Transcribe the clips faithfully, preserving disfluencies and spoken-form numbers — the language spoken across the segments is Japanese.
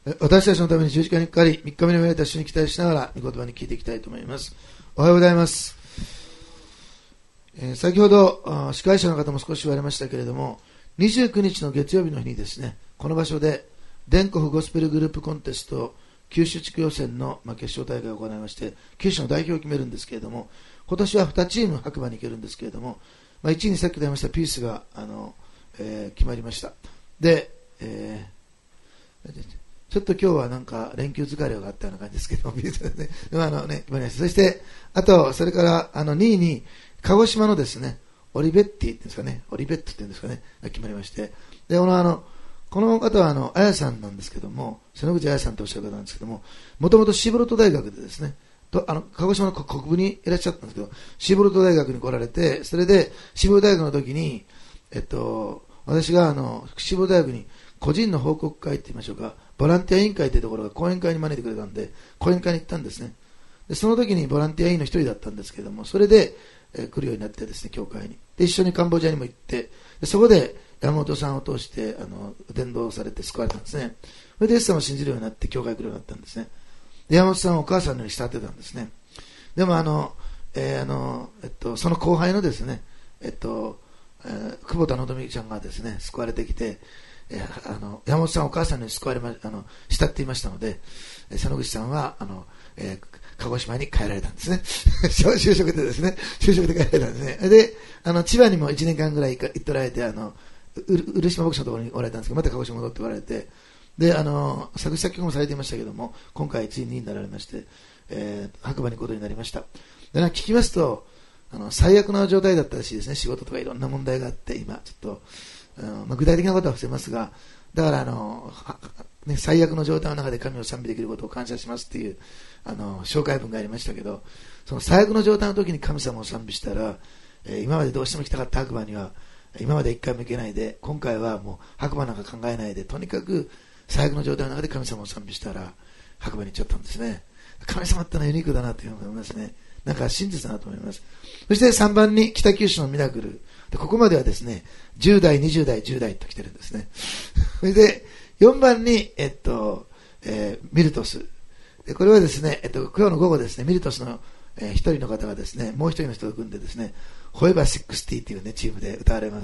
私たちのために十字架にかかり、みっかめに生まれた主に期待しながら、御言葉に聞いていきたいと思います。おはようございます。えー、先ほど、司会者の方も少し言われましたけれども、にじゅうくにちの月曜日の日にですね、この場所で、全国ゴスペルグループコンテスト九州地区予選の、まあ、決勝大会を行いまして、九州の代表を決めるんですけれども、今年はにチーム白馬に行けるんですけれども、まあ、いちいにさっき出ましたピースが、あの、えー、決まりました。で、えーちょっと今日はなんか連休疲れがあったような感じですけど、ね、あのね、決まりました。そして、あと、それから、あの、にいに、鹿児島のですね、オリベッティっていうんですかね、オリベットっていうんですかね、決まりまして、で、このあの、この方はあの、あやさんなんですけども、瀬野口あやさんとおっしゃる方なんですけども、もともとシーボルト大学でですね、とあの鹿児島の国部にいらっしゃったんですけど、シーボルト大学に来られて、それで、シーボルト大学の時に、えっと、私があの、シーボルト大学に個人の報告会って言いましょうか、ボランティア委員会というところが講演会に招いてくれたんで、講演会に行ったんですね。で、その時にボランティア委員の一人だったんですけども、それで、えー、来るようになってですね、教会に。で、一緒にカンボジアにも行って、でそこで山本さんを通して、あの、伝道されて救われたんですね。それでイエス様を信じるようになって、教会に来るようになったんですね。で、山本さんはお母さんのように慕ってたんですね。でもあの、えー、あの、えっと、その後輩のですね、えっと、えー、久保田のぞみちゃんがですね、救われてきて、えー、あの山本さんお母さんに救われまあの慕っていましたので、えー、佐野口さんはあの、えー、鹿児島に帰られたんですね就職でですね就職で帰られたんですね。で、あの千葉にもいちねんかんぐらい行っておられて、あの漆島牧師のところにおられたんですけど、また鹿児島戻っておられて、で、あの作詞作曲もされていましたけども、今回ついにになられまして、えー、白馬に行くことになりました。で、聞きますと、あの最悪な状態だったらしいですね。仕事とかいろんな問題があって、今ちょっとまあ、具体的なことは伏せますが、だからあの、ね、最悪の状態の中で神を賛美できることを感謝しますっていうあの紹介文がありましたけど、その最悪の状態の時に神様を賛美したら、えー、今までどうしても来たかった白馬には今まで一回も行けないで、今回はもう白馬なんか考えないで、とにかく最悪の状態の中で神様を賛美したら白馬に行っちゃったんですね。神様ってのはユニークだなというふうに思いますね。なんか真実だなと思います。そしてさんばんに北九州のミラクルで、ここまではですねじゅう代、にじゅう代、じゅう代と来てるんですね。それでよんばんに、えっとえー、ミルトスで、これはですね、えっと、今日の午後ですね、ミルトスの、えー、一人の方がですね、もう一人の人と組んでですね、ホエバーろくじゅうっていうねチームで歌われます。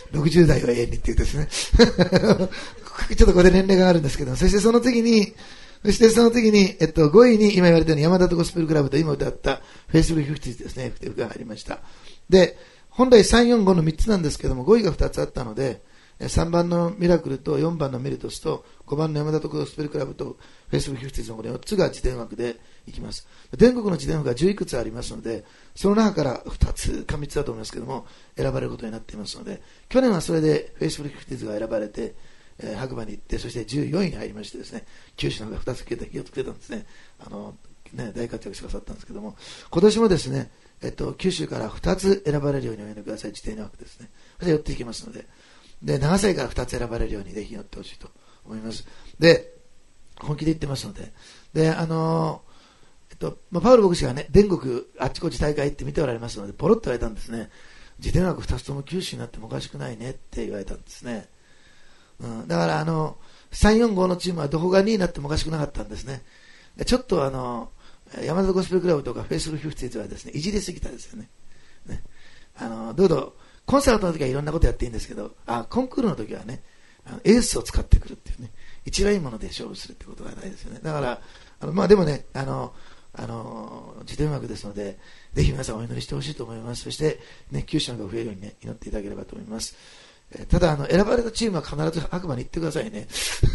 ろくじゅう代は永遠にっていうですねちょっとここで年齢があるんですけど、そしてその次にそしてその次に、えっと、ごいに今言われたように山田とゴスペルクラブと今歌ったフェイスブックフィフティーズですね、曲が入りました。で、本来さん、よん、ごのみっつなんですけども、ごいがふたつあったので、さんばんのミラクルとよんばんのメリトスとごばんの山田とゴスペルクラブとフェイスブックフィフティーズのこのよっつが自伝枠でいきます。全国の自伝枠がじゅういくつありますので、その中からふたつかみっつだと思いますけども、選ばれることになっていますので、去年はそれでフェイスブックフィフティーズが選ばれて、えー、白馬に行って、そしてじゅうよんいに入りましてですね、九州の方がふたつ消えた、火をつけたんですね。あの、ね、大活躍してくださったんですけども、今年もですね、えっと、九州からふたつ選ばれるようにお祈りください。自定の枠ですね。それで寄っていきますので、で、長崎からふたつ選ばれるようにぜひ寄ってほしいと思います。で、本気で言ってますので、で、あのー、えっと、まあ、パウロ牧師がね、全国あっちこっち大会行って見ておられますので、ポロッと言われたんですね。自定の枠ふたつとも九州になってもおかしくないねって言われたんですね。うん、だからあのさん、よん、ごのチームはどこがにいになってもおかしくなかったんですね。ちょっとあの山田ゴスペルクラブとかフェイスブックフィフティーズはですね、いじりすぎたですよね。ね、あのどうぞコンサートの時はいろんなことやっていいんですけど、あコンクールの時はね、あのエースを使ってくるっていうね、一番いいもので勝負するってことがないですよね。だからあのまあでもね、あのあの自伝枠ですので、ぜひ皆さんお祈りしてほしいと思います。そしてね、九州の方が増えるようにね、祈っていただければと思います。ただあの選ばれたチームは必ず白馬に行ってくださいね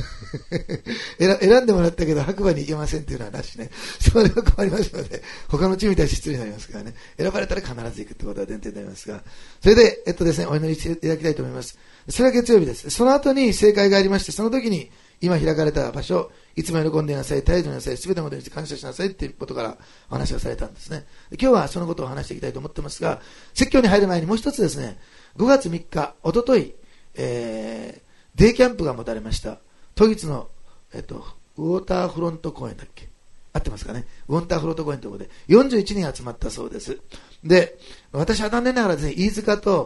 選んでもらったけど白馬に行けませんっていうのはなしね。それは困りますので、他のチームに対して失礼になりますからね、選ばれたら必ず行くってことは前提になりますが、それで、えっとですね、お祈りしていただきたいと思います。それは月曜日です。その後に正解がありまして、その時に今開かれた場所、いつも喜んでいなさい、態度なさい、すべてのことにして感謝しなさいっていうことからお話をされたんですね。今日はそのことを話していきたいと思ってますが、説教に入る前にもう一つですね、ごがつみっか、おととい、えー、デイキャンプが持たれました。都立の、えっと、ウォーターフロント公園だっけ、合ってますかね、ウォーターフロント公園ということでよんじゅういちにん集まったそうです。で、私は残念ながらですね、飯塚と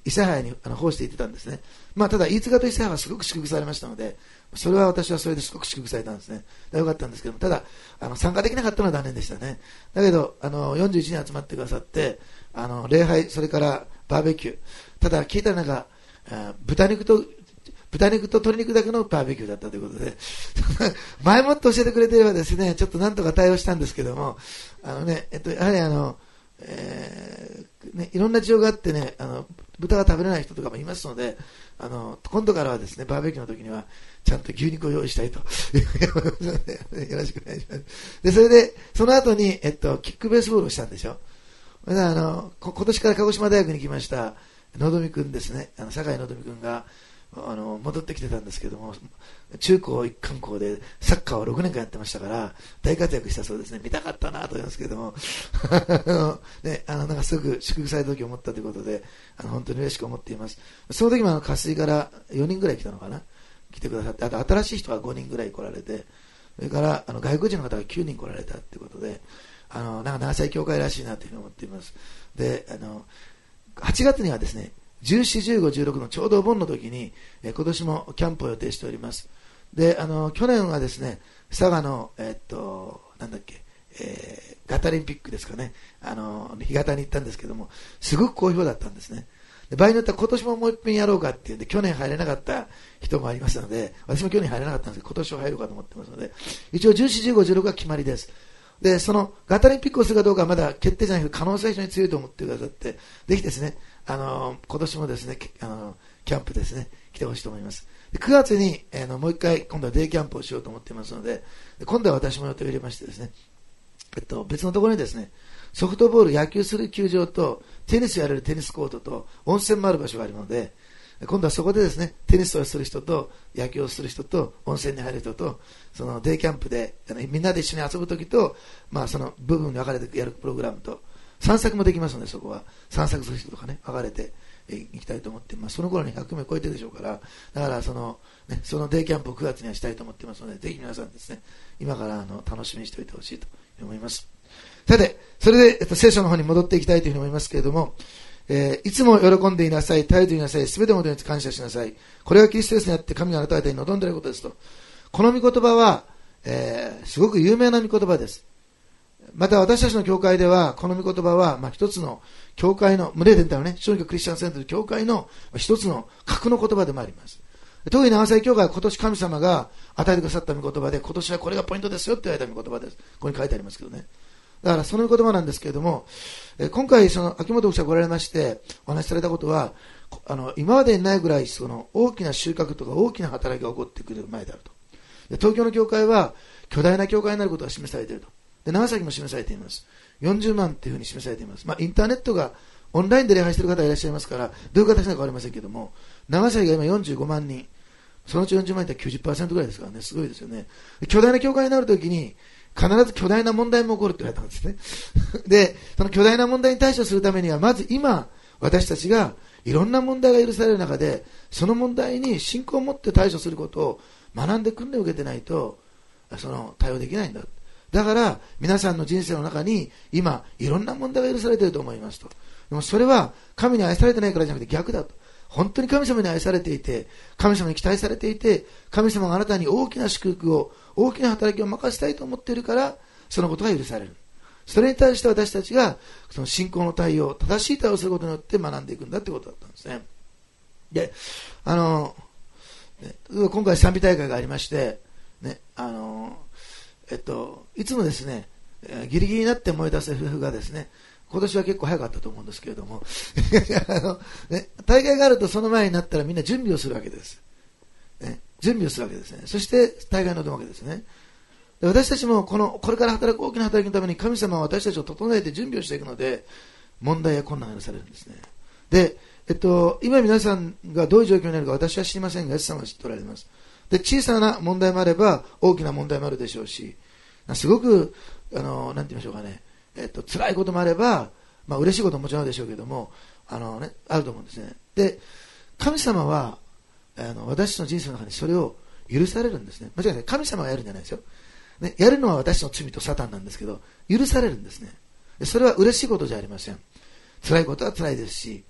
諫早にあの奉仕で行ってたんですね。まあ、ただ飯塚と諫早はすごく祝福されましたので、それは私はそれですごく祝福されたんですね。よかったんですけども、ただあの参加できなかったのは残念でしたね。だけどあのよんじゅういちにん集まってくださって、あの礼拝、それからバーベキュー、ただ聞いたらなんか豚肉と豚肉と鶏肉だけのバーベキューだったということで前もって教えてくれていればですね、ちょっとなんとか対応したんですけども、あのね、えっと、やはりあの、えーね、いろんな事情があってね、あの豚が食べれない人とかもいますので、あの今度からはですね、バーベキューの時にはちゃんと牛肉を用意したいとよろしくお願いします。でそれでその後に、えっと、キックベースボールをしたんでしょ。あの今年から鹿児島大学に来ましたのどみくんですね、あの酒井のどみくんがあの戻ってきてたんですけども、中高一貫校でサッカーをろくねんかんやってましたから大活躍したそうですね。見たかったなと思いますけどもね、あのなんかすごく祝福された時を思ったということで、あの本当に嬉しく思っています。その時もあの渇水からよにんぐらい来たのかな、来てくださって、あと新しい人がごにんぐらい来られて、それからあの外国人の方がきゅうにん来られたということで、あのなんか長崎教会らしいなというふうに思っています。で、あのはちがつにはですね、じゅうよん、じゅうご、じゅうろくのちょうどお盆の時に、えー、今年もキャンプを予定しております。で、あの去年はですね、佐賀の、えー、っとなんだっけ、えー、ガタリンピックですかね、あの干潟に行ったんですけども、すごく好評だったんですね。で場合によっては今年ももう一遍やろうかっていうんで、去年入れなかった人もありますので、私も去年入れなかったんですけど、今年は入ろうかと思ってますので、一応じゅうよん、じゅうご、じゅうろくが決まりです。でそのガタリンピックをするかどうかはまだ決定じゃなくて、可能性は非常に強いと思ってくださって、ぜひですね、あの今年もですね、あのキャンプですね、来てほしいと思います。でくがつに、えー、のもう一回今度はデイキャンプをしようと思っていますので、で今度は私も予定を入れましてですね、えっと、別のところにですね、ソフトボール野球する球場とテニスやれるテニスコートと温泉もある場所があるので、今度はそこでですね、テニスをする人と野球をする人と温泉に入る人と、そのデイキャンプでみんなで一緒に遊ぶときと、まあ、その部分に分かれてやるプログラムと散策もできますので、そこは散策する人とかね、分かれていきたいと思っています。その頃にひゃくめい超えてるでしょうから、だからその、ね、そのデイキャンプをくがつにはしたいと思っていますので、ぜひ皆さんですね、今からあの楽しみにしておいてほしいと思います。さて、それで、えっと、聖書の方に戻っていきたいというふうに思いますけれども、えー、いつも喜んでいなさい、絶えずいなさい、すべてのことに感謝しなさい。これがキリストイエスにあって神があなた方に望んでいることですと。この御言葉は、えー、すごく有名な御言葉です。また私たちの教会では、この御言葉は、まあ、一つの教会の、無霊伝体のね、小児科クリスチャンセンターの教会の一つの核の言葉でもあります。特に長崎教会は今年神様が与えてくださった御言葉で、今年はこれがポイントですよって言われた御言葉です。ここに書いてありますけどね。だからその言葉なんですけれども、え今回その秋元牧師が来られましてお話しされたことは、あの今までにないぐらいその大きな収穫とか大きな働きが起こってくる前であると。で東京の教会は巨大な教会になることが示されていると。で長崎も示されています。よんじゅうまんというふうに示されています。まあ、インターネットがオンラインで礼拝している方がいらっしゃいますから、どういう形なのか分かりませんけれども、長崎が今よんじゅうごまんにん、そのうちよんじゅうまん人は きゅうじゅっパーセント ぐらいですからね、すごいですよね。巨大な教会になるときに必ず巨大な問題も起こるって言われたんですね。で、その巨大な問題に対処するためには、まず今、私たちがいろんな問題が許される中で、その問題に信仰を持って対処することを学んで訓練を受けてないと、その対応できないんだ。だから、皆さんの人生の中に、今、いろんな問題が許されていると思いますと。でもそれは、神に愛されてないからじゃなくて逆だと。本当に神様に愛されていて、神様に期待されていて、神様があなたに大きな祝福を、大きな働きを任せたいと思っているから、そのことが許される。それに対して私たちが、その信仰の対応、正しい対応をすることによって学んでいくんだってことだったんですね。で、あの、ね、今回賛美大会がありまして、ね、あの、えっと、いつもですね、ギリギリになって燃え出す夫婦がですね、今年は結構早かったと思うんですけれどもあの、ね、大会があるとその前になったらみんな準備をするわけです、ね、準備をするわけですね。そして大会に臨むわけですね。で私たちもこのこれから働く大きな働きのために神様は私たちを整えて準備をしていくので、問題や困難が許されるんですね。で、えっと、今皆さんがどういう状況になるか私は知りませんが、イエス様は知っておられます。で、小さな問題もあれば大きな問題もあるでしょうし、すごくあのなんて言いましょうかね、えっと、辛いこともあれば、まあ、嬉しいことももちろんあるでしょうけども、あの、ね、あると思うんですね。で、神様はあの私の人生の中にそれを許されるんですね。間違いない。神様がやるんじゃないですよ、ね、やるのは私の罪とサタンなんですけど、許されるんですね。でそれは嬉しいことじゃありません。辛いことは辛いですし、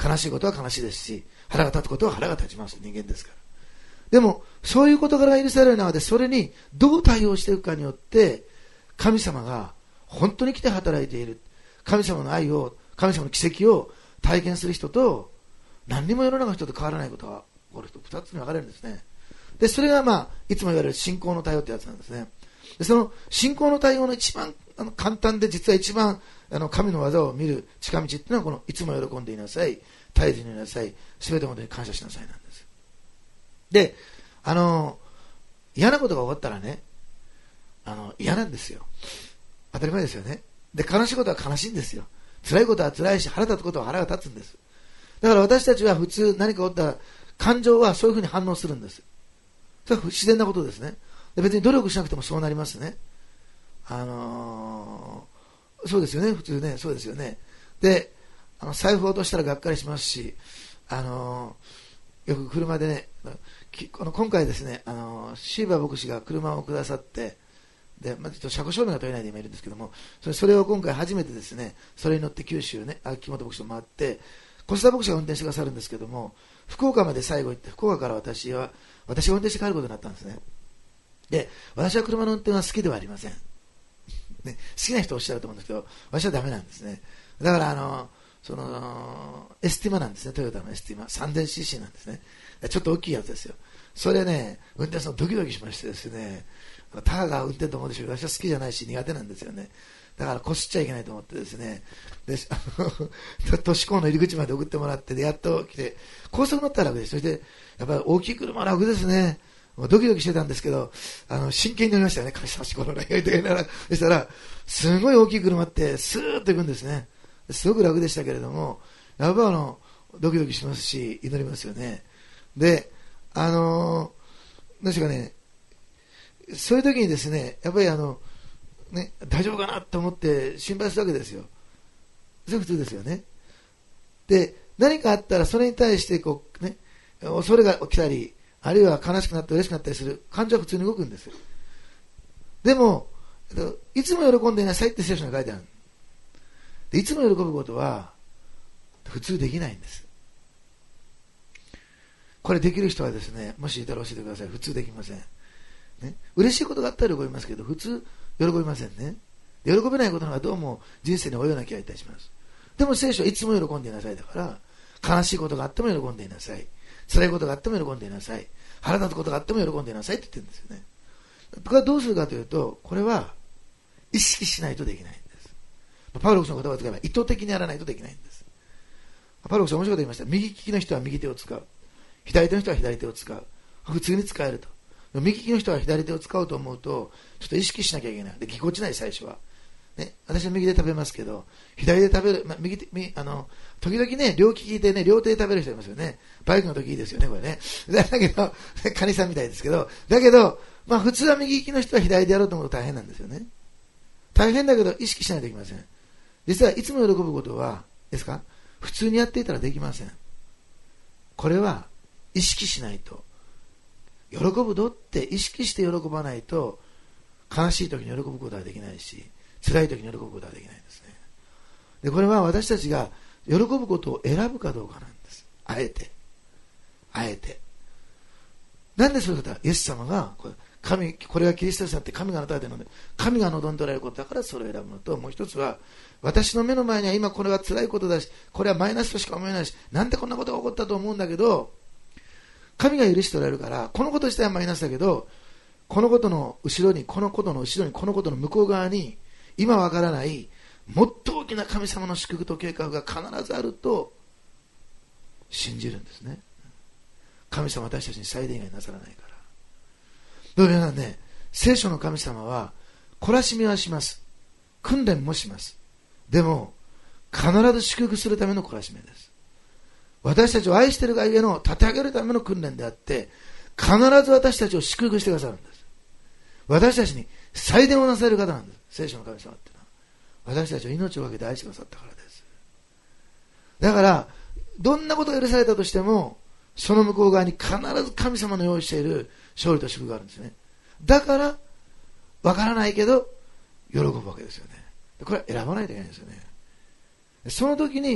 悲しいことは悲しいですし、腹が立つことは腹が立ちます。人間ですから。でも、そういう事柄が許される中で、それにどう対応していくかによって、神様が本当に来て働いている。神様の愛を、神様の奇跡を体験する人と、何にも世の中の人と変わらないことが起こる人、二つに分かれるんですね。で、それがまあ、いつも言われる信仰の対応ってやつなんですね。で、その信仰の対応の一番あの簡単で、実は一番あの神の技を見る近道っていうのは、このいつも喜んでいなさい、絶えずにいなさい、すべてのことに感謝しなさいなんです。で、あの嫌なことが起こったらね、あの嫌なんですよ。当たり前ですよね。で、悲しいことは悲しいんですよ。辛いことは辛いし、腹立つことは腹が立つんです。だから私たちは普通何か起こったら、感情はそういうふうに反応するんです。それは自然なことですね。で、別に努力しなくてもそうなりますね。あのー、そうですよね、普通ね、そうですよね。で、あの財布を落としたらがっかりしますし、あのー、よく車でね、この今回ですね、あのー、シーバー牧師が車をくださって、で、まあ、ちょっと車庫証明が取れないで今いるんですけども、それ、それを今回初めてですね、それに乗って九州ね、秋元牧師と回って、小須田牧師が運転してくださるんですけども、福岡まで最後行って、福岡から私は、私が運転して帰ることになったんですね。で、私は車の運転は好きではありません。ね、好きな人おっしゃると思うんですけど、私はダメなんですね。だから、あの、その、エスティマなんですね、トヨタのエスティマ。さんぜんシーシー なんですね。ちょっと大きいやつですよ。それね、運転するのドキドキしましてですね、タカが運転と思うでしょうけど、私は好きじゃないし苦手なんですよね。だからこすっちゃいけないと思ってですね、で、都市高の入り口まで送ってもらって、で、やっと来て、高速乗ったら楽です。そして、やっぱり大きい車は楽ですね。もうドキドキしてたんですけど、あの、真剣に乗りましたよね。神様しこのね、と言いながら。そしたら、すごい大きい車って、スーッと行くんですね。すごく楽でしたけれども、やっぱあの、ドキドキしますし、祈りますよね。で、あのー、何でしょうかね、そういう時にですね、やっぱりあの、ね、大丈夫かなと思って心配するわけですよ。それ普通ですよね。で、何かあったらそれに対してこう、ね、恐れが起きたり、あるいは悲しくなって嬉しくなったりする感情は普通に動くんですよ。でも、いつも喜んでいなさいって聖書に書いてある。で、いつも喜ぶことは普通できないんです。これできる人はですね、もしいたら教えてください。普通できません。ね、嬉しいことがあったら喜びますけど、普通喜びませんね。喜べないことの方がどうも人生に多いような気がいたします。でも聖書はいつも喜んでいなさいだから、悲しいことがあっても喜んでいなさい。辛いことがあっても喜んでいなさい。腹立つことがあっても喜んでいなさいって言ってるんですよね。これはどうするかというと、これは意識しないとできないんです。パウロ牧師の言葉を使えば意図的にやらないとできないんです。パウロ牧師は面白いこと言いました。右利きの人は右手を使う。左手の人は左手を使う。普通に使えると。右利きの人は左手を使おうと思うと、ちょっと意識しなきゃいけない。で、ぎこちない最初は。ね、私は右で食べますけど、左で食べる、まあ、右手、右、あの、時々ね、両利きでね、両手で食べる人いますよね。バイクの時いいですよね、これね。だけど、カニさんみたいですけど、だけど、まあ普通は右利きの人は左でやろうと思うと大変なんですよね。大変だけど意識しないといけません。実はいつも喜ぶことは、ですか？普通にやっていたらできません。これは意識しないと。喜ぶぞって意識して喜ばないと、悲しい時に喜ぶことはできないし、辛い時に喜ぶことはできないんですね。で、これは私たちが喜ぶことを選ぶかどうかなんです。あえて。あえて。なんでそういうことは、イエス様が、これ、神、これがキリスト者って神があなたでので、神が望んでおられることだからそれを選ぶのと、もう一つは、私の目の前には今これは辛いことだし、これはマイナスとしか思えないし、なんでこんなことが起こったと思うんだけど、神が許しておられるから、このこと自体はマイナスだけど、このことの後ろに、このことの後ろに、このことの向こう側に、今わからない、もっと大きな神様の祝福と計画が必ずあると、信じるんですね。神様は私たちに最善以外なさらないから。どういう皆さんね、聖書の神様は、懲らしみはします。訓練もします。でも、必ず祝福するための懲らしめです。私たちを愛しているがゆえの立て上げるための訓練であって、必ず私たちを祝福してくださるんです。私たちに最善をなされる方なんです。聖書の神様っていうのは。私たちを命をかけて愛してくださったからです。だから、どんなことが許されたとしても、その向こう側に必ず神様の用意している勝利と祝福があるんですね。だから、わからないけど、喜ぶわけですよね。これは選ばないといけないんですよね。その時に、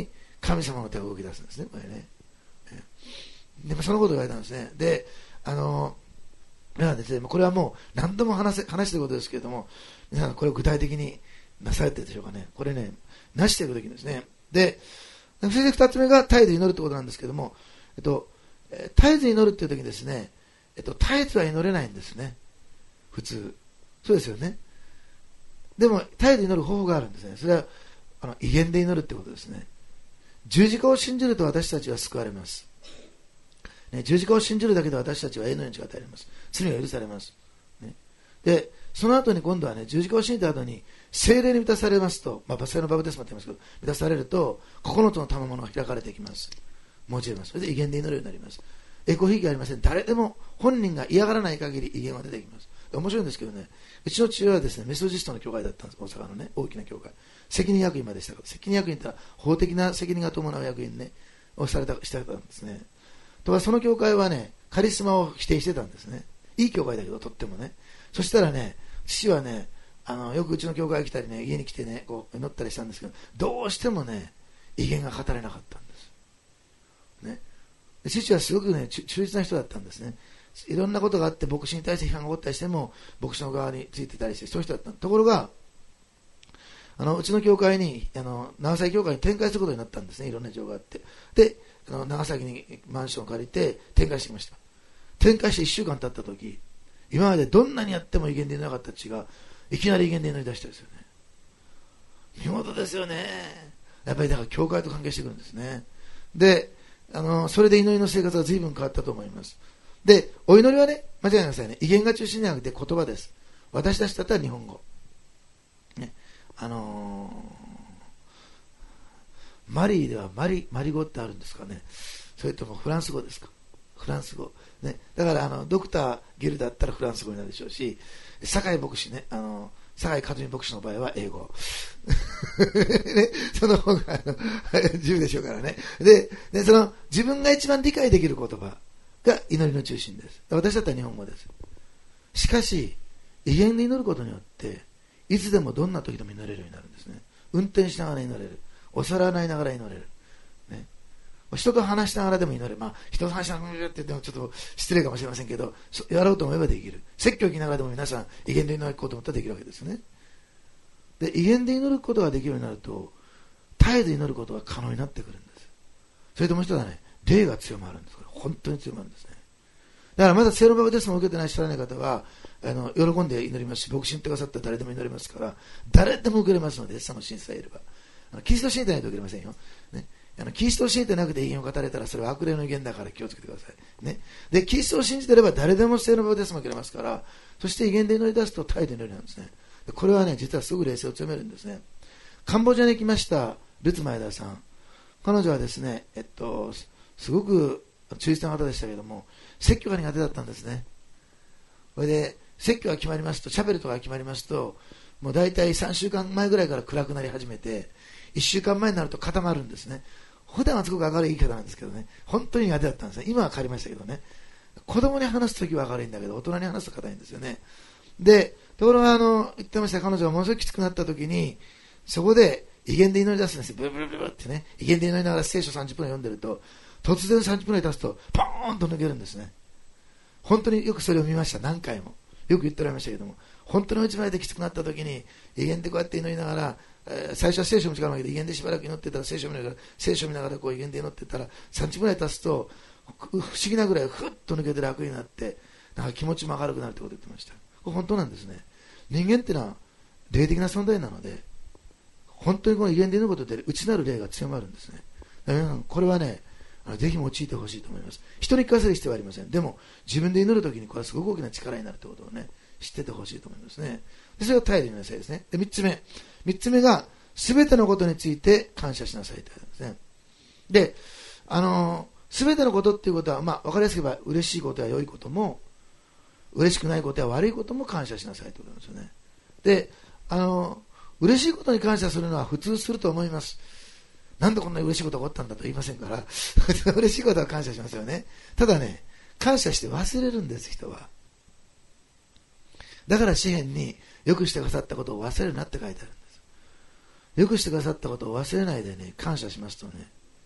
神様の手が動き出すんですね、これね。でもそのことを言われたんですね。で、あの皆さんですね、これはもう何度も話せ話していることですけれども、皆さんこれを具体的になされているでしょうかね。これね、なしていくときにですね。で、そして二つ目が絶えず祈るということなんですけれども、えっと、絶えず祈るっていうときにですね、えっと、絶えずは祈れないんですね。普通。そうですよね。でも、絶えず祈る方法があるんですね。それは、あの、威厳で祈るってことですね。十字架を信じると私たちは救われます。ね、十字架を信じるだけで私たちは永遠の命が与えられます。罪が許されます。ね、で、その後に今度はね、十字架を信じた後に、聖霊に満たされますと、まあ、バスタのバブテスマって言いますけど、満たされると、九つの賜物が開かれていきます。用います。それで威厳で祈るようになります。栄光ひいきありません。誰でも本人が嫌がらない限り威厳は出てきます。面白いんですけどね、うちの父親はですね、メソジストの教会だったんです。大阪のね、大きな教会。責任役員までしたから、責任役員ってのは法的な責任が伴う役員ね、をされた、してたんですね。とか、その教会はね、カリスマを否定してたんですね。いい教会だけど、とってもね。そしたらね、父はね、あの、よくうちの教会来たりね、家に来てね、こう、祈ったりしたんですけど、どうしてもね、威厳が語れなかったんです。ね。父はすごくね、忠実な人だったんですね。いろんなことがあって牧師に対して批判が起こったりしても牧師の側についてたりしてそういう人だった。ところがあのうちの教会にあの長崎教会に展開することになったんですね。いろんな事情があってであの長崎にマンションを借りて展開してきました。展開していっしゅうかん経った時今までどんなにやっても威厳でいなかった血がいきなり威厳で祈り出したんですよね。見事ですよね。やっぱりだから教会と関係してくるんですね。であのそれで祈りの生活が随分変わったと思います。で、お祈りはね、間違いなさいね、威厳が中心じゃなくて言葉です。私たちだったら日本語。ね、あのー、マリーではマリ、マリ語ってあるんですかね。それともフランス語ですか。フランス語。ね、だからあの、ドクター・ゲルだったらフランス語になるでしょうし、酒井牧師ね、あの、酒井和美牧師の場合は英語。ね、その方があの自由でしょうからね。で、でその自分が一番理解できる言葉。が祈りの中心です。私だったら日本語です。しかし威厳で祈ることによっていつでもどんな時でも祈れるようになるんですね。運転しながら祈れる、お皿洗いながら祈れる、ね、人と話しながらでも祈れる。まあ人と話しながらって言ってもちょっと失礼かもしれませんけど、やろうと思えばできる。説教を聞きながらでも皆さん威厳で祈ることを思ったらできるわけですね。で威厳で祈ることができるようになると絶えず祈ることが可能になってくるんです。それともう一つはね、霊が強まるんです。これ本当に強まるんですね。だからまだ聖のバプテスマを受けてない知らない方はあの喜んで祈りますし、牧師に言ってくださったら誰でも祈りますから誰でも受けれますので、その信じさえいれば。あのキリスト信じてないと受けれませんよ、ね、あのキリストを信じてなくて威厳を語れたらそれは悪霊の威厳だから気をつけてください、ね、でキリストを信じていれば誰でも聖のバプテスマを受けれますから、そして威厳で祈り出すと絶えず祈りなんですね。でこれはね、実はすぐ冷静を強めるんですね。カンボジアに来ましたルツ前田さん、彼女はですね、えっとすごく忠実な方でしたけれども、説教が苦手だったんですね。それで説教が決まりますと、チャペルとかが決まりますと、もう大体さんしゅうかんまえぐらいから暗くなり始めて、いっしゅうかんまえになると固まるんですね。普段はすごく明るい言い方なんですけどね、本当に苦手だったんですね。今は変わりましたけどね。子供に話すときは明るいんだけど、大人に話すと硬いんですよね。で、ところがあの言ってました、彼女がものすごくきつくなったときに、そこで威厳で祈り出すんですよ。ブルブルブルってね、威厳で祈りながら聖書さんじゅっぷん読んでると、突然さんじゅっぷんぐらい経つとポーンと抜けるんですね。本当によくそれを見ました。何回もよく言っておられましたけども、本当に内まできつくなった時に威厳でこうやって祈りながら、えー、最初は聖書も違うわけで威厳でしばらく祈ってたら聖書を見ながら聖書を見ながらこう威厳で祈ってたらさんじゅっぷんぐらい経つと不思議なぐらいふっと抜けて楽になってなんか気持ちも明るくなるってことを言ってました。これ本当なんですね。人間ってのは霊的な存在なので、本当にこの威厳で祈ることで内なる霊が強まるんですね。だから皆さんこれはね、ぜひ用いてほしいと思います。人に聞かせる必要はありません。でも自分で祈るときにこれはすごく大きな力になるということをね、知っててほしいと思いますね。でそれを絶えずになさいですね。でみっつめ、みっつめがすべてのことについて感謝しなさいということですね。で、あのすべてのことっていうことは、まあ、分かりやすく言えば嬉しいことや良いことも嬉しくないことや悪いことも感謝しなさいということなんですよね。で、あの嬉しいことに感謝するのは普通すると思います。なんでこんなに嬉しいことが起こったんだと言いませんから嬉しいことは感謝しますよね。ただね、感謝して忘れるんです、人は。だから詩篇によくしてくださったことを忘れるなって書いてあるんです。よくしてくださったことを忘れないでね、感謝しますとね、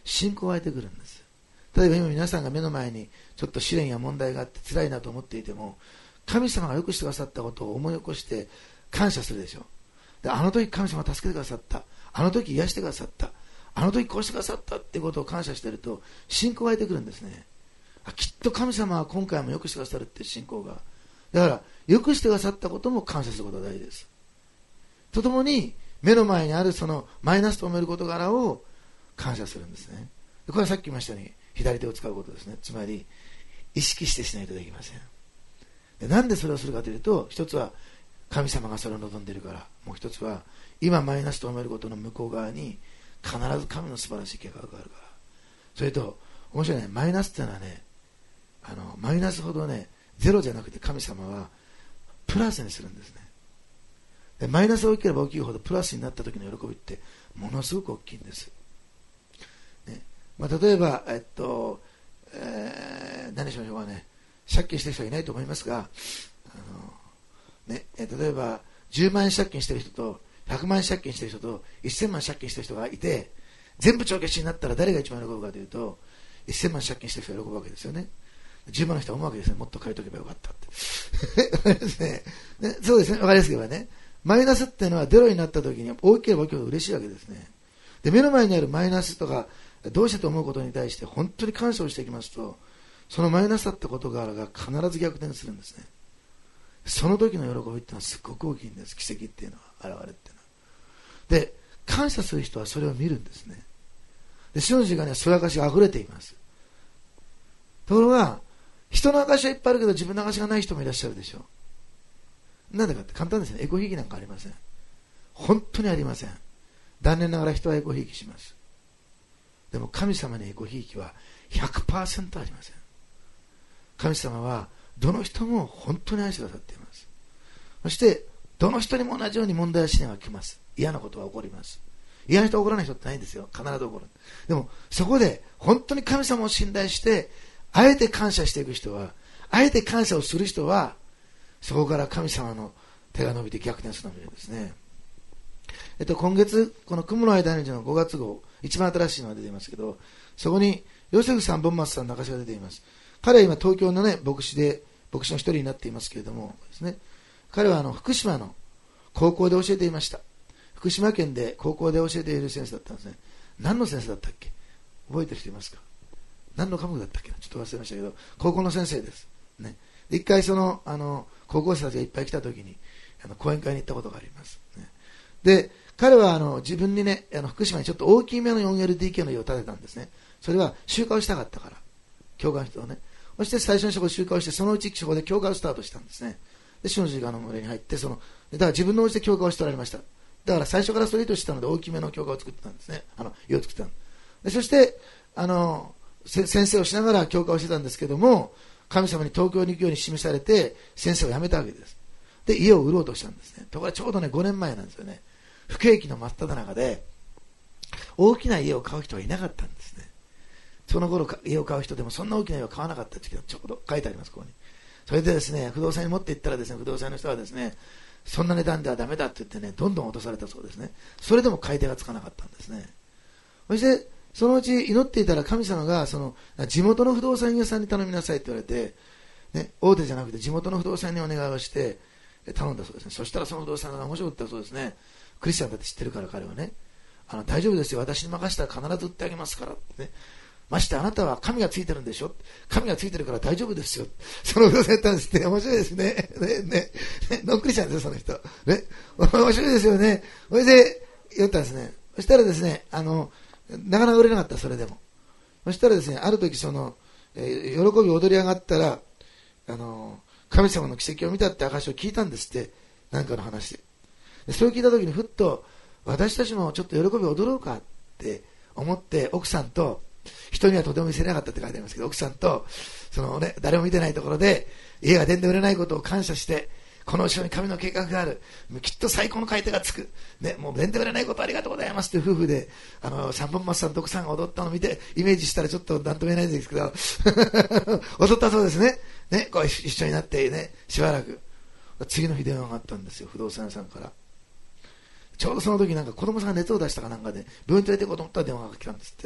信仰が湧いてくるんです。例えば今皆さんが目の前にちょっと試練や問題があって辛いなと思っていても、神様がよくしてくださったことを思い起こして感謝するでしょう。で、あの時神様が助けてくださった、あの時癒してくださった、あの時こうしてくださったっていうことを感謝していると信仰が湧いてくるんですね。あ、きっと神様は今回もよくしてくださるっていう信仰が。だからよくしてくださったことも感謝することが大事です。とともに目の前にあるそのマイナスと思える事柄を感謝するんですね。これはさっき言いましたように左手を使うことですね。つまり意識してしないとできません。で、なんでそれをするかというと、一つは神様がそれを望んでいるから、もう一つは今マイナスと思えることの向こう側に必ず神の素晴らしい計画があるから。それと面白いね、マイナスっていうのはね、あのマイナスほどね、ゼロじゃなくて神様はプラスにするんですね。で、マイナスが大きければ大きいほどプラスになった時の喜びってものすごく大きいんです、ね。まあ、例えば、えっとえー、何しましょうかね、借金してる人はいないと思いますが、あの、ね、え例えばじゅうまんえん借金してる人とひゃくまんえん借金してる人とせんまん借金してる人がいて、全部帳消しになったら誰が一番喜ぶかというと、せんまん借金してる人が喜ぶわけですよね。じゅうまんの人は思うわけですね。もっと借りとけばよかったってね、そうですね、わかりやすく言えばね、マイナスっていうのはゼロになった時に大きければ大きいほど嬉しいわけですね。で、目の前にあるマイナスとかどうしてと思うことに対して本当に感謝をしていきますと、そのマイナスだったことが必ず逆転するんですね。その時の喜びっていうのはすごく大きいんです。奇跡っていうのは、現れっていうのは。で、感謝する人はそれを見るんですね。で、主の時間にはその証が溢れています。ところが人の証はいっぱいあるけど自分の証がない人もいらっしゃるでしょう。なんでかって簡単ですね。エゴひいきなんかありません。本当にありません。残念ながら人はエゴひいきします。でも神様にエゴひいきは ひゃくパーセント ありません。神様はどの人も本当に愛してくださっています。そしてどの人にも同じように問題や試練が来ます。嫌なことは起こります。嫌な人は起こらない人ってないんですよ。必ず起こる。でもそこで本当に神様を信頼してあえて感謝していく人は、あえて感謝をする人は、そこから神様の手が伸びて逆転するのですね。えっと、今月この雲の間にのごがつ号、一番新しいのが出ていますけど、そこにヨセフさん、ボンマスさんの証が出ています。彼は今東京のね、牧師で牧師の一人になっていますけれどもですね、彼はあの福島の高校で教えていました。福島県で高校で教えている先生だったんですね。何の先生だったっけ、覚えてる人いますか。何の科目だったっけな、ちょっと忘れましたけど、高校の先生です、ね。で一回そのあの高校生たちがいっぱい来た時にあの講演会に行ったことがあります、ね。で彼はあの自分にね、あの福島にちょっと大きめの よんエルディーケー の家を建てたんですね。それは集会をしたかったから、教会の人をね。そして最初にそこで集会をして、そのうちそこで教会をスタートしたんですね。で主の時間の群れに入って、そのだから自分のお家で教会をしておられました。だから最初からそれとしてたので大きめの教会を作ってたんですね。あの家を作ってたで、そしてあの先生をしながら教会をしてたんですけども、神様に東京に行くように示されて先生を辞めたわけです。で家を売ろうとしたんですね。ところがちょうどねごねんまえなんですよね。不景気の真っ只中で大きな家を買う人はいなかったんですね。その頃家を買う人でもそんな大きな家を買わなかった時がちょうど書いてあります。ここにそれでですね、不動産に持って行ったらですね、不動産の人はですね、そんな値段ではダメだって言ってね、どんどん落とされたそうですね。それでも買い手がつかなかったんですね。そしてそのうち祈っていたら神様がその地元の不動産屋さんに頼みなさいって言われて、ね、大手じゃなくて地元の不動産にお願いをして頼んだそうですね。そしたらその不動産が面白かったそうですね。クリスチャンだって知ってるから彼はね、あの大丈夫ですよ、私に任せたら必ず売ってあげますからってね。ましてあなたは神がついてるんでしょ、神がついてるから大丈夫ですよ、その不動産やったんですって。面白いですね。ね、ね、ね、ノンクリスチャンですよその人ね。面白いですよね。それで言ったんですね。そしたらですね、あのなかなか売れなかった。それでもそしたらですね、ある時その、えー、喜び踊り上がったら、あの神様の奇跡を見たって証を聞いたんですって。何かの話で。でそれを聞いた時にふっと、私たちもちょっと喜び踊ろうかって思って、奥さんと、人にはとても見せなかったって書いてありますけど、奥さんとその、ね、誰も見てないところで家が全然売れないことを感謝して、この後ろに神の計画がある、きっと最高の買い手がつく、ね、もう全然売れないことありがとうございますって夫婦で、あの三本松さんと奥さんが踊ったのを見てイメージしたらちょっと何とも言えないんですけど踊ったそうですね。ね、こう一緒になってね、しばらく次の日電話があったんですよ、不動産屋さんから。ちょうどその時なんか子供さんが熱を出したかなんかで病院に連れて行こうと思ったら電話が来たんですって。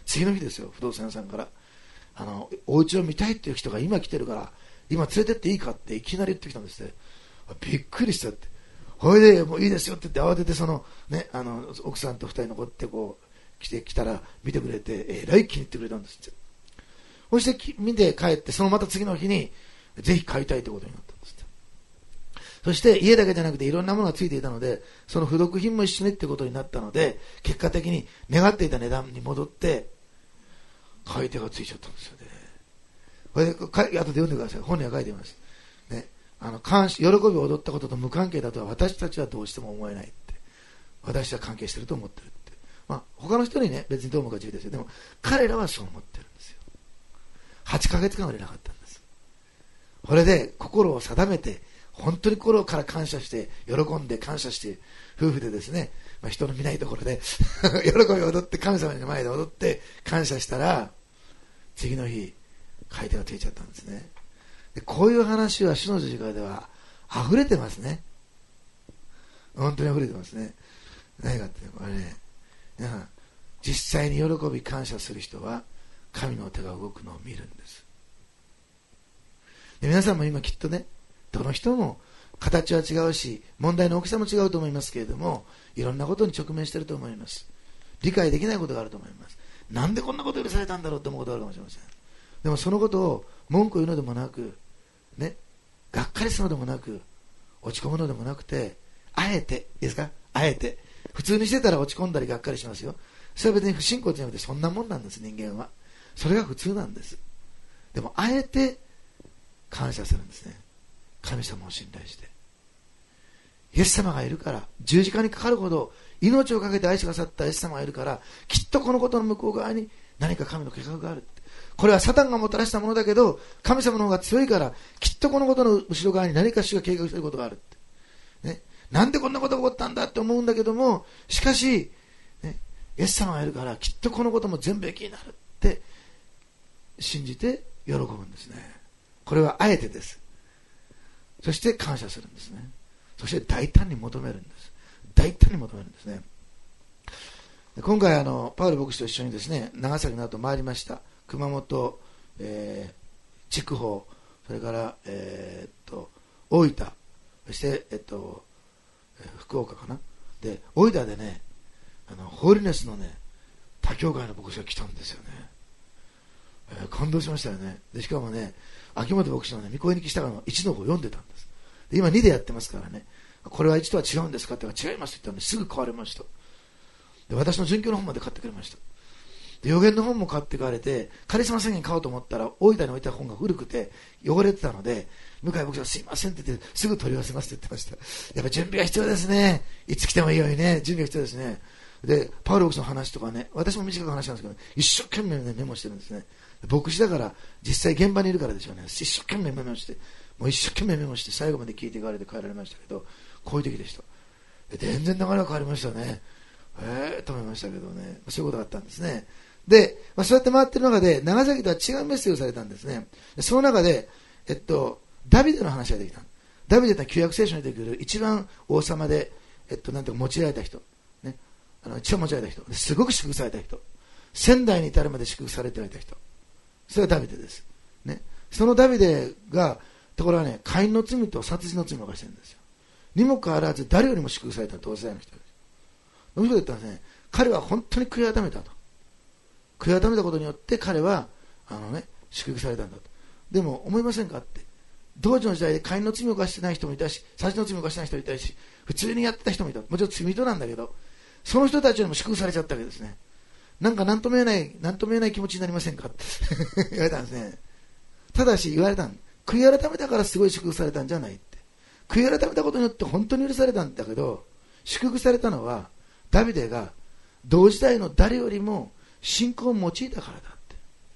次の日ですよ、不動産屋さんからあのお家を見たいっていう人が今来てるから今連れてっていいかっていきなり言ってきたんですね。びっくりしたって。ほいでもういいですよって言って慌ててその、ね、あの奥さんとふたり残ってこう来てきたら見てくれてえらい気に入ってくれたんですって。そして見て帰ってそのまた次の日にぜひ買いたいということになったんですって。そして家だけじゃなくていろんなものがついていたのでその付属品も一緒にってことになったので結果的に願っていた値段に戻って買い手がついちゃったんですよね。これで後で読んでください。本には書いています、ね、あの感喜びを踊ったことと無関係だとは私たちはどうしても思えないって。私は関係してると思ってるって、まあ、他の人にね別にどうもか自由ですよ。でも彼らはそう思ってるんですよ。はちかげつかん売れなかったんです。これで心を定めて本当に心から感謝して喜んで感謝して夫婦でですね、まあ、人の見ないところで喜びを踊って神様の前で踊って感謝したら次の日買い手がついちゃったんですね。でこういう話は主の十字架では溢れてますね。本当に溢れてますね。何かってこれね、皆さん実際に喜び感謝する人は神の手が動くのを見るんです。で皆さんも今きっとねどの人も形は違うし問題の大きさも違うと思いますけれどもいろんなことに直面していると思います。理解できないことがあると思います。なんでこんなこと許されたんだろうと思うことがあるかもしれません。でもそのことを文句を言うのでもなく、ね、がっかりするのでもなく落ち込むのでもなくてあえていいですか、あえて普通にしてたら落ち込んだりがっかりしますよ。それは別に不信仰じゃなくてそんなもんなんです。人間はそれが普通なんです。でもあえて感謝するんですね。神様を信頼してイエス様がいるから十字架にかかるほど命をかけて愛してくださったイエス様がいるからきっとこのことの向こう側に何か神の計画があるって。これはサタンがもたらしたものだけど神様の方が強いからきっとこのことの後ろ側に何か主が計画していることがあるって、ね、なんでこんなことが起こったんだって思うんだけどもしかし、ね、イエス様がいるからきっとこのことも全部益になるって信じて喜ぶんですね。これはあえてです。そして感謝するんですね。そして大胆に求めるんです。大胆に求めるんですね。今回あのパウル牧師と一緒にですね長崎の後回りました。熊本、えー、筑豊、それから、えー、っと大分、そして、えっと、福岡かな。で大分でねあのホーリネスのね他教会の牧師が来たんですよね。えー、感動しましたよね。でしかもね秋元牧師のね御声に来たのいちのご読んでたんです。で今にでやってますからね、これはいちとは違うんですかって言ったら違いますって言ったんですぐ買われました。で私の準教の本まで買ってくれました。で予言の本も買って買われてカリスマ宣言買おうと思ったら大分に置いた本が古くて汚れてたので向井牧師がすいませんって言ってすぐ取り寄せますって言ってました。やっぱ準備が必要ですね。いつ来てもいいようにね準備が必要ですね。でパウロ牧師の話とかね私も短く話したんですけど、ね、一生懸命、ね、メモしてるんですね。牧師だから実際現場にいるからでしょうね。一生懸命メモしてもう一生懸命メモして最後まで聞いていかれて帰られましたけどこういう時でした。で全然流れが変わりましたね。えーと思いましたけどね、そういうことがあったんですね。で、まあ、そうやって回ってる中で長崎とは違うメッセージをされたんですね。でその中で、えっと、ダビデの話ができた。ダビデとは旧約聖書に出てくる一番王様で、えっと、なんていうか用いられた人、ね、あの一番用いられた人、すごく祝福された人、仙台に至るまで祝福されておられた人、それがダビデです、ね、そのダビデがところはね姦淫の罪と殺人の罪を犯してるんですよ。にもかかわらず誰よりも祝福された同世代の人です。その人が言ったんですね、彼は本当に悔い改めたと。悔い改めたことによって彼はあの、ね、祝福されたんだと。でも思いませんかって、当時の時代で姦淫の罪を犯してない人もいたし殺人の罪を犯してない人もいたし普通にやってた人もいた。もちろん罪人なんだけどその人たちよりも祝福されちゃったわけですね。なんか何とも言えない何とも言えない気持ちになりませんかって言われたんですね。ただし言われたん、悔い改めたからすごい祝福されたんじゃないって。悔い改めたことによって本当に許されたんだけど祝福されたのはダビデが同時代の誰よりも信仰を用いたからだって。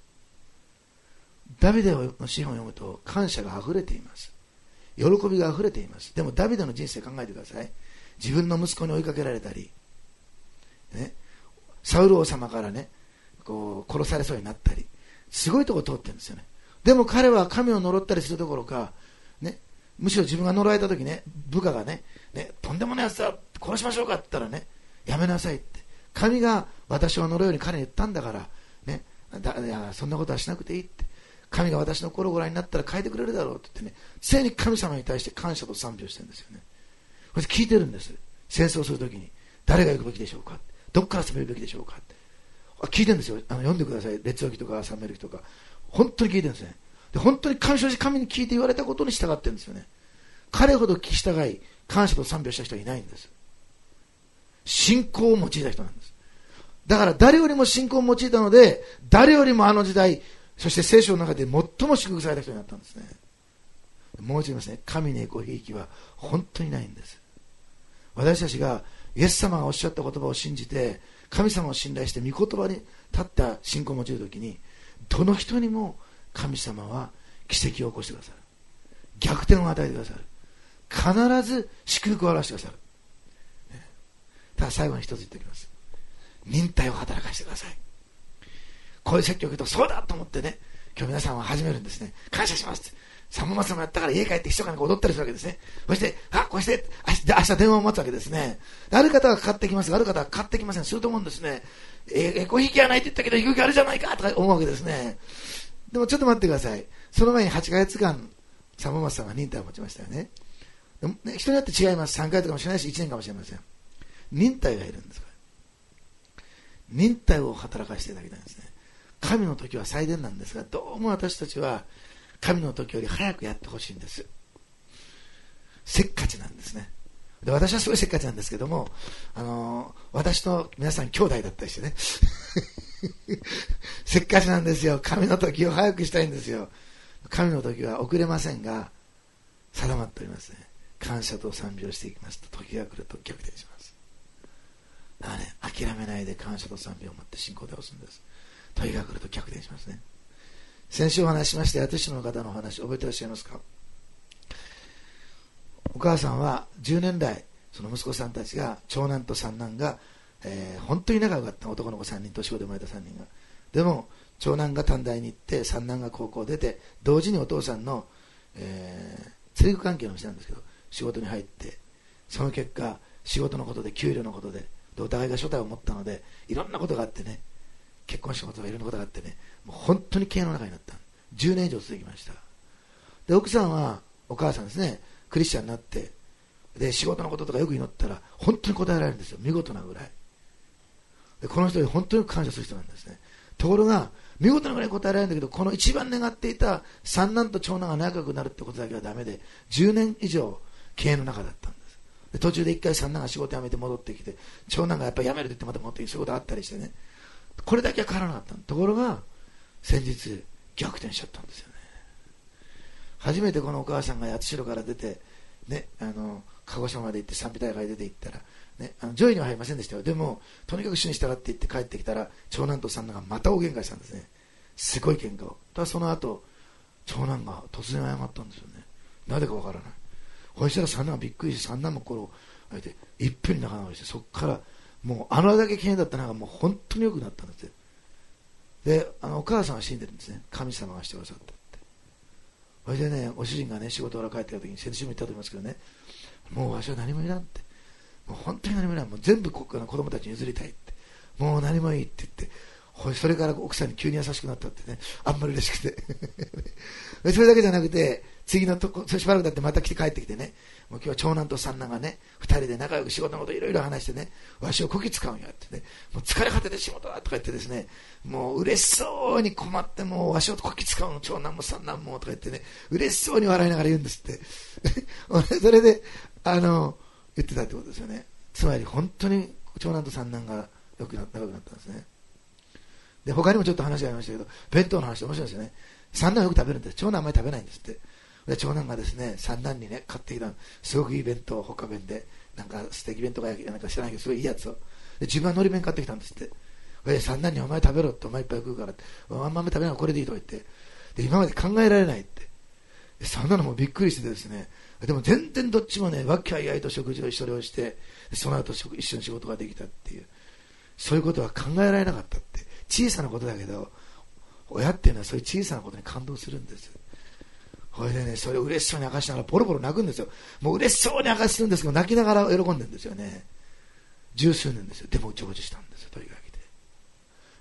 ダビデの詩篇を読むと感謝があふれています。喜びがあふれています。でもダビデの人生考えてください。自分の息子に追いかけられたり、ね、サウル王様からねこう殺されそうになったりすごいところを通ってるんですよね。でも彼は神を呪ったりするどころか、ね、むしろ自分が呪われた時ね部下が ね, ねとんでもないやつだ殺しましょうかって言ったらねやめなさいって、神が私を呪うように彼に言ったんだからだいやそんなことはしなくていいって、神が私の心をご覧になったら変えてくれるだろうって言ってね、常に神様に対して感謝と賛美をしてるんですよね。これ聞いてるんです。戦争するときに誰が行くべきでしょうか、どこから攻めるべきでしょうかって聞いてるんですよ。あの読んでください、列王記とかサムエル記とか、本当に聞いてるんですね。で本当に感謝し神に聞いて言われたことに従ってるんですよね。彼ほど聞き従い感謝と賛美をした人はいないんです。信仰を用いた人なんです。だから誰よりも信仰を用いたので、誰よりもあの時代、そして聖書の中で最も祝福された人になったんですね。もう一度言いますね、神にごひいきは本当にないんです。私たちがイエス様がおっしゃった言葉を信じて、神様を信頼して御言葉に立った信仰を用いるときに、どの人にも神様は奇跡を起こしてくださる。逆転を与えてくださる。必ず祝福を表してくださる。ただ最後に一つ言っておきます。忍耐を働かせてください。こういう説教を受けると、そうだと思ってね、今日皆さんは始めるんですね。感謝しますって。サモマスもやったから家帰ってひそかに踊ったりするわけですね。そして、あ、こうして、明日、明日電話を待つわけですね。ある方はかかってきますが、ある方はかかってきません。すると思うんですね。えー、エコひきはないって言ったけど、引き受けあるじゃないかとか思うわけですね。でもちょっと待ってください。その前にはちかげつかん、サモマスさんは忍耐を持ちましたよね。でもね、人によって違います。さんかげつかもしれないし、いちねんかもしれません。忍耐がいるんですから。忍耐を働かせていただきたいんですね。神の時は最善なんですが、どうも私たちは神の時より早くやってほしいんです。せっかちなんですね。で、私はすごいせっかちなんですけども、あのー、私と皆さん兄弟だったりしてねせっかちなんですよ。神の時を早くしたいんですよ。神の時は遅れませんが定まっておりますね。感謝と賛美をしていきますと、時が来ると逆転します。だからね、諦めないで感謝と賛美を持って信仰で押すんです。時が来ると逆転しますね。先週お話ししました八代の方のお話、覚えていらっしゃいますか？お母さんはじゅうねん来、その息子さんたちが、長男と三男が、えー、本当に仲良かった。男の子さんにん、年子で生まれたさんにんが。でも長男が短大に行って三男が高校出て、同時にお父さんの、えー、釣り具関係の店なんですけど仕事に入って、その結果仕事のことで給料のことで、お互いが所帯を持ったので、いろんなことがあってね、結婚したことがいろんなことがあってね、もう本当に経営の中になった。じゅうねん以上続きました。で、奥さんはお母さんですね、クリスチャンになって、で仕事のこととかよく祈ったら本当に答えられるんですよ。見事なぐらいで、この人に本当に感謝する人なんですね。ところが見事なぐらい答えられるんだけど、この一番願っていた三男と長男が仲良くなるってことだけはダメで、じゅうねん以上経営の中だったんです。で、途中で一回三男が仕事辞めて戻ってきて、長男がやっぱり辞めるって言ってまた戻ってきて、そういうことあったりしてね、これだけは変わらなかった。ところが先日逆転しちゃったんですよね。初めてこのお母さんが八代から出て、ね、あの鹿児島まで行って賛美大会出て行ったら、ね、あの上位には入りませんでしたよ。でもとにかく主に従って行って帰ってきたら、長男と三男がまた大喧嘩したんですね。すごい喧嘩を。ただその後長男が突然謝ったんですよね。なぜかわからない。そしたら三男がびっくりして、三男も心を開いていっぺんに仲直りして、そこからもうあのだけ綺麗だったのがもう本当に良くなったんですよ。で、あのお母さんは死んでるんですね。神様がしてくださったって。それでね、お主人がね、仕事から帰ってきた時に、先週も言ったと思いますけどね、もうわしは何もいらんって、もう本当に何もいらん、もう全部ここから子供たちに譲りたいって、もう何もいいって言って、それから奥さんに急に優しくなったってね、あんまり嬉しくてそれだけじゃなくて、次のとこしばらくだってまた来て帰ってきてね、もう今日は長男と三男がね、二人で仲良く仕事のこといろいろ話してね、わしをこき使うんやってね、もう疲れ果てて仕事だとか言ってですね、もう嬉しそうに困って、もうわしをこき使うの、長男も三男もとか言ってね、嬉しそうに笑いながら言うんですってそれであの言ってたってことですよね。つまり本当に長男と三男がよくな仲良くなったんですね。で、他にもちょっと話がありましたけど、弁当の話面白いですよね。三男はよく食べるんです。長男はあんまり食べないんですって。で、長男がですね、三男にね、買ってきたすごくいい弁当、ほか弁で、なんか素敵弁とかなんか知らないけど、すごいいいやつを。で、自分は海苔弁買ってきたんですって。で、三男にお前食べろって、お前いっぱい食うからって、あんまり食べないからこれでいいとか言って。で、今まで考えられないって。で、そんなのもびっくりしてですね、でも全然どっちもね、和気あいあいと食事を一緒にして、その後一緒に仕事ができたっていう、そういうことは考えられなかったって。小さなことだけど、親っていうのはそういう小さなことに感動するんです。それでね、それを嬉しそうに明かしながらボロボロ泣くんですよ。もう嬉しそうに明かしするんですけど、泣きながら喜んでるんですよね。十数年ですよ。でも成就したんですよ、とにかく。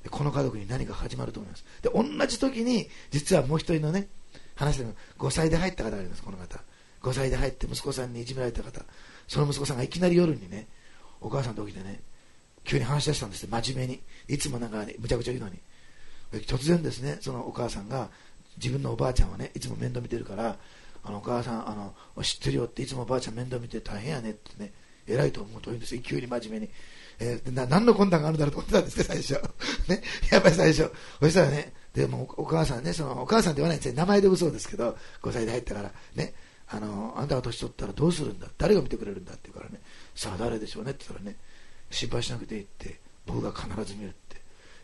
この家族に何か始まると思います。で、同じ時に実はもう一人のね、話でもごさいで入った方がいます。この方ごさいで入って息子さんにいじめられた方、その息子さんがいきなり夜にね、お母さんと起きてね、急に話し出したんですよ。真面目に、いつもなんか、ね、むちゃくちゃ言うのに、突然ですね、そのお母さんが自分のおばあちゃんはね、いつも面倒見てるから、あのお母さんあの知ってるよって、いつもおばあちゃん面倒見て大変やねってね、偉いと思うと言うんですよ。急に真面目に、えー、な何の魂胆があるんだろうと思ってたんですね、最初ね、やっぱり最初。そしたらね、でもお母さんね、そのお母さんって言わないんですよ、名前でもそうですけど、ごさいで入ったからね、あのあんたが年取ったらどうするんだ、誰が見てくれるんだって言うからね、さあ誰でしょうねって言ったらね、心配しなくていいって、僕が必ず見るって、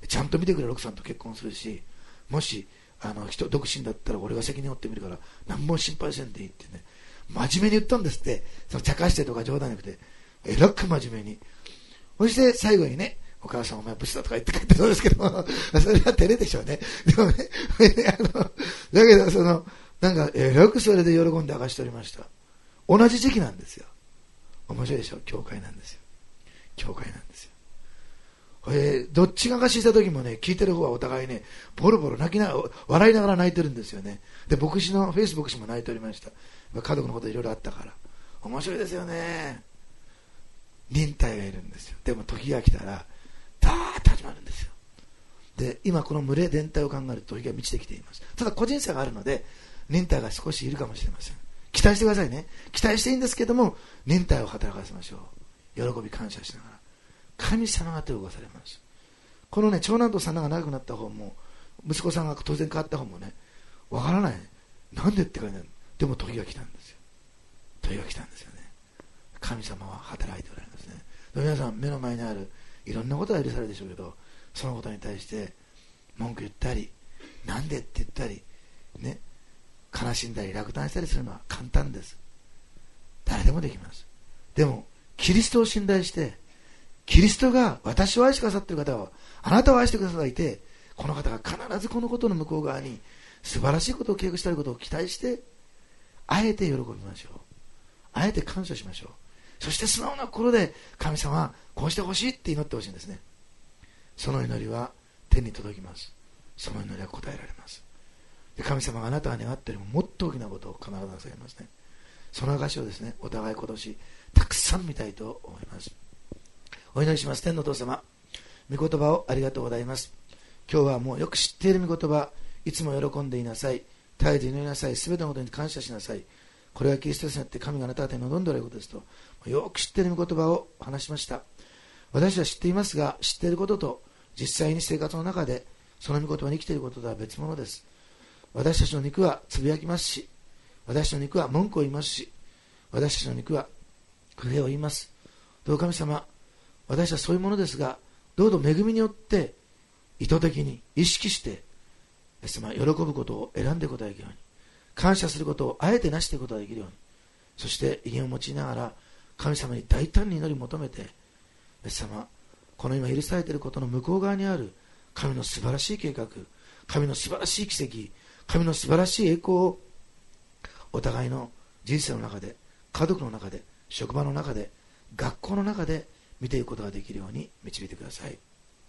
ちゃんと見てくれる奥さんと結婚するし、もしあの人独身だったら俺が責任を負ってみるから何も心配せんでいいってね、真面目に言ったんですって。その茶化してとか冗談じゃなくて、えらく真面目に。そして最後にね、お母さんお前ブスだとか言って帰ってそうですけども、それは照れでしょうね。でもね、あのだけどそのなんかえらくそれで喜んで明かしておりました。同じ時期なんですよ。面白いでしょ。教会なんですよ。教会なんですよ。えー、どっちが明かしした時もね、聞いてる方はお互いね、ボロボロ泣きな笑いながら泣いてるんですよね。で、牧師のフェイス牧師も泣いておりました。家族のこといろいろあったから面白いですよね。忍耐がいるんですよ。でも時が来たらダーッと始まるんですよ。で、今この群れ全体を考えると時が満ちてきています。ただ個人差があるので忍耐が少しいるかもしれません。期待してくださいね。期待していいんですけども、忍耐を働かせましょう。喜び感謝しながら神様が手を動かされます。このね、長男と三男が長くなった方も息子さんが当然変わった方もね、わからない、なんでって感じなんでも時が来たんですよ。時が来たんですよね。神様は働いておられますね。皆さん目の前にあるいろんなことが許されるでしょうけど、そのことに対して文句言ったり、なんでって言ったりね、悲しんだり落胆したりするのは簡単です。誰でもできます。でもキリストを信頼して、キリストが私を愛してくださっている方はあなたを愛してくださっていて、この方が必ずこのことの向こう側に素晴らしいことを計画していることを期待して、あえて喜びましょう。あえて感謝しましょう。そして素直な心で神様はこうしてほしいって祈ってほしいんですね。その祈りは天に届きます。その祈りは答えられます。で、神様があなたが願っているもっと大きなことを必ずなさいますね。その証をですね、お互い今年たくさん見たいと思います。お祈りします。天のお父様、御言葉をありがとうございます。今日はもうよく知っている御言葉、いつも喜んでいなさい、絶えず祈りなさい、すべてのことに感謝しなさい、これはキリストによって神があなた方に望んでおられることですと、よく知っている御言葉を話しました。私は知っていますが、知っていることと実際に生活の中でその御言葉に生きていることとは別物です。私たちの肉はつぶやきますし、私の肉は文句を言いますし、私たちの肉は不平を言います。どうか神様、私はそういうものですが、どうぞ恵みによって意図的に意識して喜ぶことを選んでいくことができるように、感謝することをあえてなしていくことができるように、そして威厳を用いながら神様に大胆に祈り求めて、イエス様、この今許されていることの向こう側にある神の素晴らしい計画、神の素晴らしい奇跡、神の素晴らしい栄光をお互いの人生の中で、家族の中で、職場の中で、学校の中で見ていくことができるように導いてください。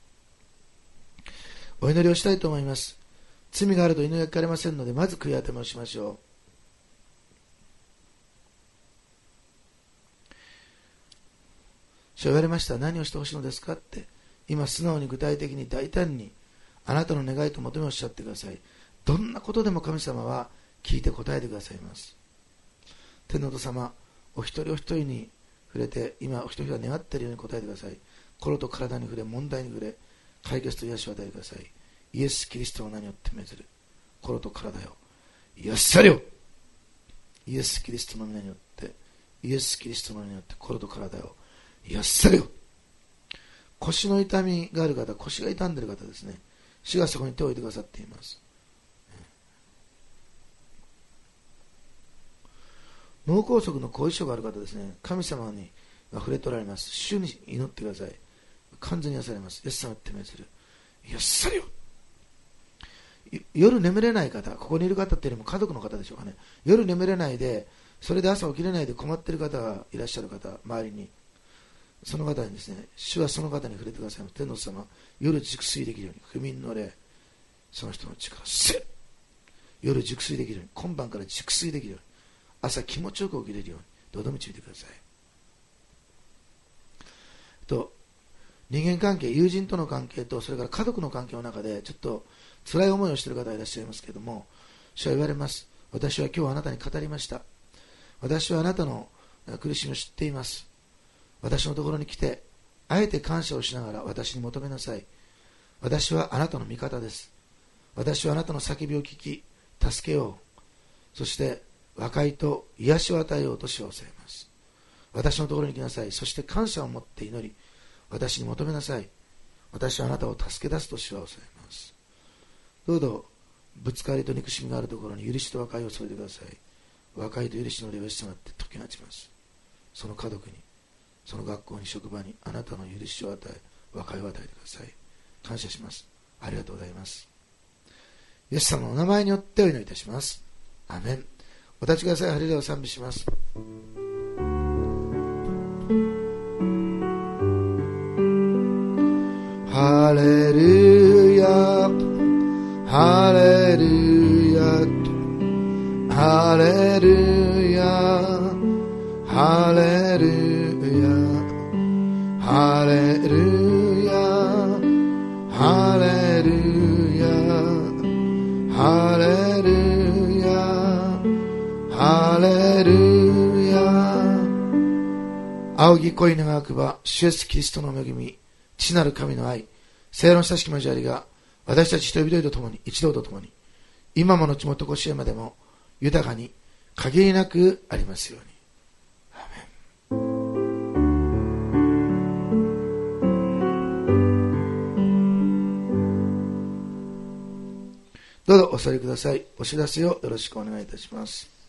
お祈りをしたいと思います。罪があると祈りが聞かれませんので、まず悔い改めをしましょう。主は言われました。何をしてほしいのですかって、今素直に具体的に大胆にあなたの願いと求めをおっしゃってください。どんなことでも神様は聞いて答えてくださいます。天のお父様、お一人お一人に触れて、今お一人が願っているように答えてください。心と体に触れ、問題に触れ、解決と癒しを与えてください。イエス・キリストの名によって命ずる。心と体よ、癒されよ。イエス・キリストの名によって、イエス・キリストの名によって心と体よ、癒されよ。腰の痛みがある方、腰が痛んでいる方ですね。主がそこに手を置いてくださっています。脳梗塞の後遺症がある方ですね。神様に触れておられます。主に祈ってください。完全に癒されます。イエス様に手命する。癒されよ。夜眠れない方、ここにいる方っていうよりも家族の方でしょうかね。夜眠れないで、それで朝起きれないで困っている方がいらっしゃる方、周りにその方にですね、主はその方に触れてくださいます。天の様、夜熟睡できるように、不眠の霊、その人の力、せ夜熟睡できるように、今晩から熟睡できるように、朝気持ちよく起きれるように、どうぞ導いてください。と、人間関係、友人との関係と、それから家族の関係の中で、ちょっと辛い思いをしている方がいらっしゃいますけれども、主は言われます。私は今日あなたに語りました。私はあなたの苦しみを知っています。私のところに来て、あえて感謝をしながら私に求めなさい。私はあなたの味方です。私はあなたの叫びを聞き、助けよう。そして和解と癒しを与えようとしを教えます。私のところに来なさい。そして感謝を持って祈り、私に求めなさい。私はあなたを助け出すとしは教えます。どうぞぶつかりと憎しみがあるところに許しと和解を添えてください。和解と許しの霊を従って解き放ちます。その家族に、その学校に、職場にあなたの許しを与え、和解を与えてください。感謝します。ありがとうございます。イエス様のお名前によってお祈りいたします。アメン。お立ちください。ハレルヤを賛美します。ハレルヤ、ハレルヤ、ハレルヤ、ハレルヤ、ハレルヤ、ハレルヤ、ハレルヤ、ハレルヤ。仰ぎ恋願わくば、主イエスキリストの恵み、父なる神の愛、聖霊の親しき交わりが、私たち一人一人と共に、一同と共に、今も後もとこしえまでも、豊かに、限りなくありますように。アーメン。どうぞお座りください。お知らせをよろしくお願いいたします。